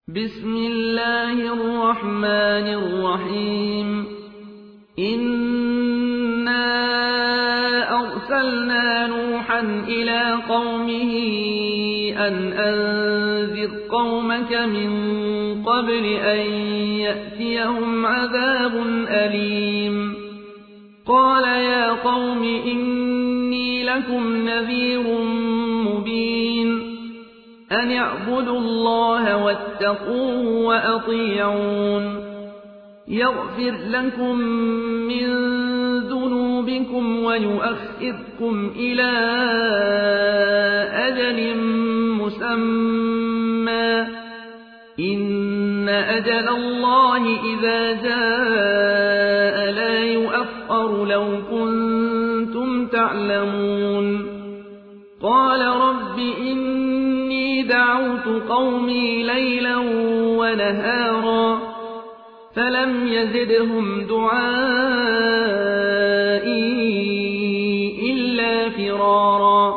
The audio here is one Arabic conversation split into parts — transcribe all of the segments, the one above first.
بسم الله الرحمن الرحيم إنا أرسلنا نوحا إلى قومه أن أنذر قومك من قبل أن يأتيهم عذاب أليم قال يا قوم إني لكم نذير مبين أن اعبدوا الله واتقوه وأطيعون يغفر لكم من ذنوبكم ويؤخركم إلى أجل مسمى إن أجل الله إذا جاء لا يؤخر لو كنتم تعلمون قال رب إني دعوت قومي ليلا ونهارا فلم يزدهم دعائي إلا فرارا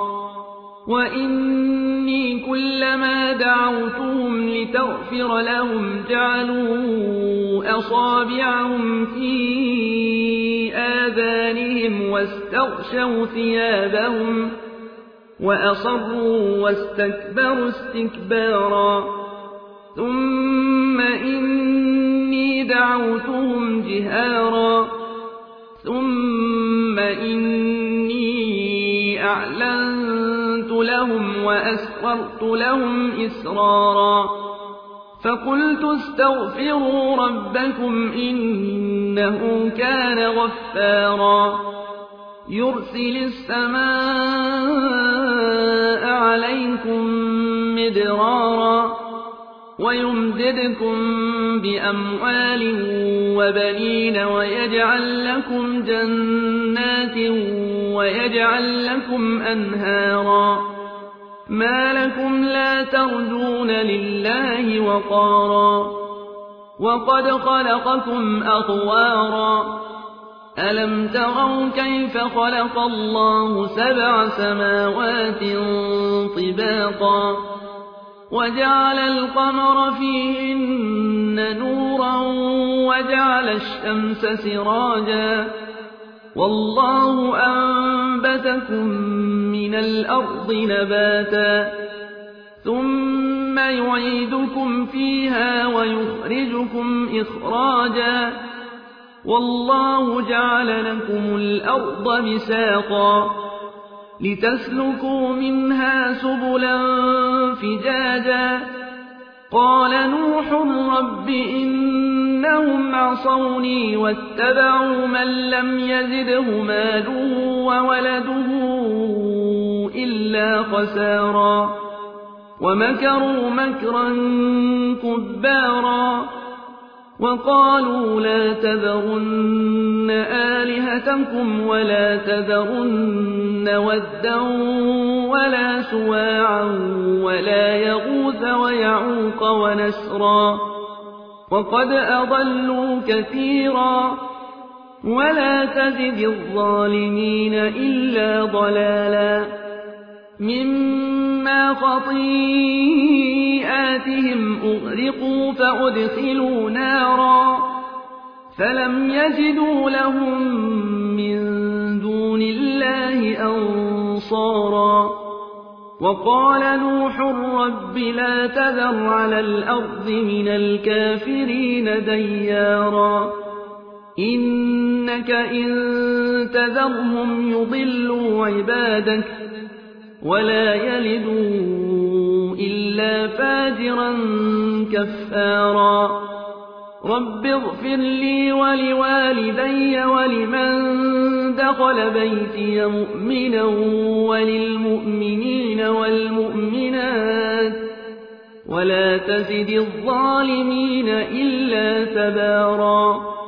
وإني كلما دعوتهم لتغفر لهم جعلوا أصابعهم في آذانهم واستغشوا ثيابهم وأصروا واستكبروا استكبارا ثم إني دعوتهم جهارا ثم إني أعلنت لهم وأسررت لهم إسرارا فقلت استغفروا ربكم إنه كان غفارا يرسل السماء عليكم مدرارا ويمددكم بأموال وبنين ويجعل لكم جنات ويجعل لكم أنهارا ما لكم لا ترجون لله وقارا وقد خلقكم أطوارا ألم تروا كيف خلق الله 7 سماوات طباقا وجعل القمر فيهن نورا وجعل الشمس سراجا والله أنبتكم من الأرض نباتا ثم يعيدكم فيها ويخرجكم إخراجا والله جعل لكم الأرض بساطا لتسلكوا منها سبلا فجاجا قال نوح رب إنهم عصوني واتبعوا من لم يزده ماله وولده إلا خسارا ومكروا مكرا كبارا وقالوا لا تذرن آلهتكم ولا تذرن ودا ولا سواعا ولا يغوث ويعوق ونسرا وقد أضلوا كثيرا ولا تزد الظالمين إلا ضلالا مما خطيئاتهم أغرقوا فأدخلوا نارا فلم يجدوا لهم من دون الله أنصارا وقال نوح رب لا تذر على الأرض من الكافرين ديارا إنك إن تذرهم يضلوا عبادك ولا يلدوا إلا فاجرا كفارا رب اغفر لي ولوالدي ولمن دخل بيتي مؤمنا وللمؤمنين والمؤمنات ولا تزد الظالمين إلا تبارا